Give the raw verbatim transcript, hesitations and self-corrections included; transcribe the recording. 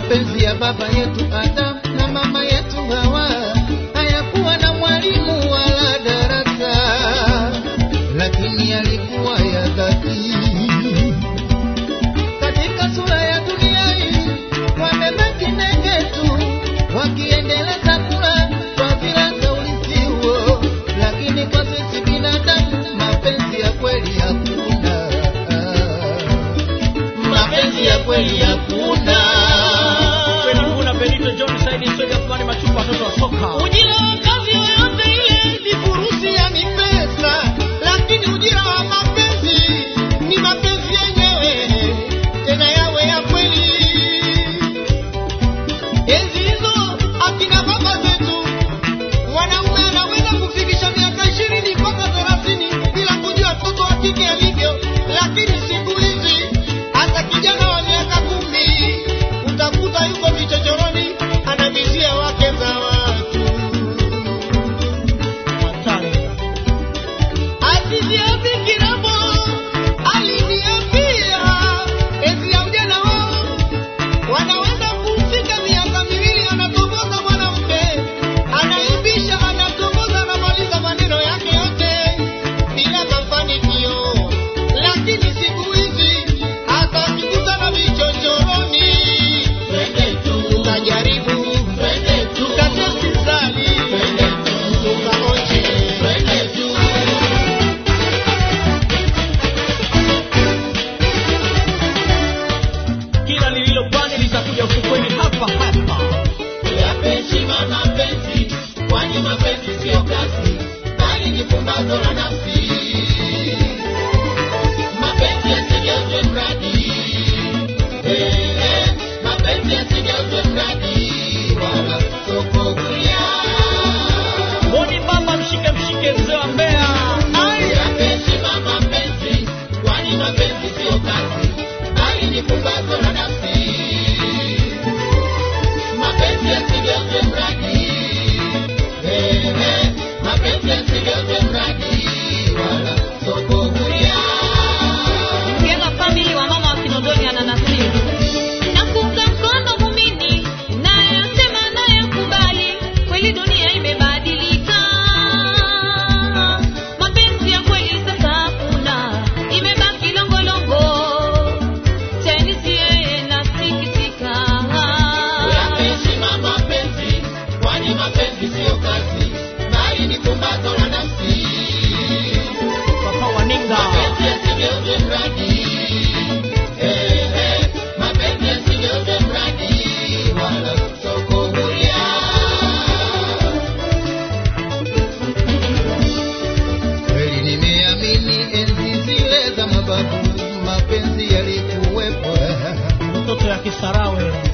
Mapenzi ya baba yetu Adam na mama yetu Hawa hayakuwa na mwalimu wala darasa, lakini yalikuwa ya dhati. Katika sura ya dunia hii wamebaki ndege tu, wakiendeleza kula kwa virasa ulisi huo, lakini kwa sisi binadamu mapenzi ya kweli hakuna. Mapenzi ya kweli hakuna. Benito John Saidi Soja Fani Machupa watoto wa soka. Ujira wa kazi yoyote ile ni furusi ya ni pesa, lakini ujira wa mapenzi ni mapenzi yenyewe, tena yawe ya kweli. Enzi hizo akina baba zetu wanaume anaweza kufikisha miaka ishirini mpaka thelathini bila kujua mtoto wa kike alivyo, lakini siku hizi hata kijana wa miaka kumi utakuta yuko vichochoroni anavizia wake za watu. Asizia vikirabo aliniambia ezi ya ujana wao wanaweza kufika miaka miwili anatongoza mwanamke, anaibisha, anatongoza, anamaliza maneno yake yote bila mafanikio. Lakini siku hizi hata tukutana vichochoroni, twende tu tutajaribu, twende tu tukatesti zali, twende tu tukaonje, twende tu. Kila lililopani litakuja ufukweni hapa hapa. Yapenzi mapenzi, kwani mapenzi sio kazi, bali ni pumbazo la nafsi. Mapenzi yasigeuzwe mradi, eh, eh, mapenzi yasigeuzwe mradi, wala soko kulia. Boni mama mshike mshike mzee wa Mbeya. Yapenzi mapenzi, kwani mapenzi sio kazi, bali ni pumbazo la nafsi. Mapenzi yasigeuzwe mradi, eh, eh, mapenzi yasigeuzwe mradi, wala soko kulia. Mgema family wa mama wa Kinondoni ananasibu. Nafunga mkono muumini, nayasema nayakubali, kweli dunia imebadilika. Mapenzi ya kweli sasa hakuna, imebaki longolongo. Tenisi yeye nasikitika. Yapenzi mapenzi, kwani mapenzi sio kazi, bali ni pumbazo la nafsi. Papa Waninga. Mapenzi yasigeuzwe mradi, eh, eh, mapenzi yasigeuzwe mradi, wala soko huria. Kweli nimeamini enzi zile za mababu, mapenzi yalikuwepo. Mtoto ya Kisarawe.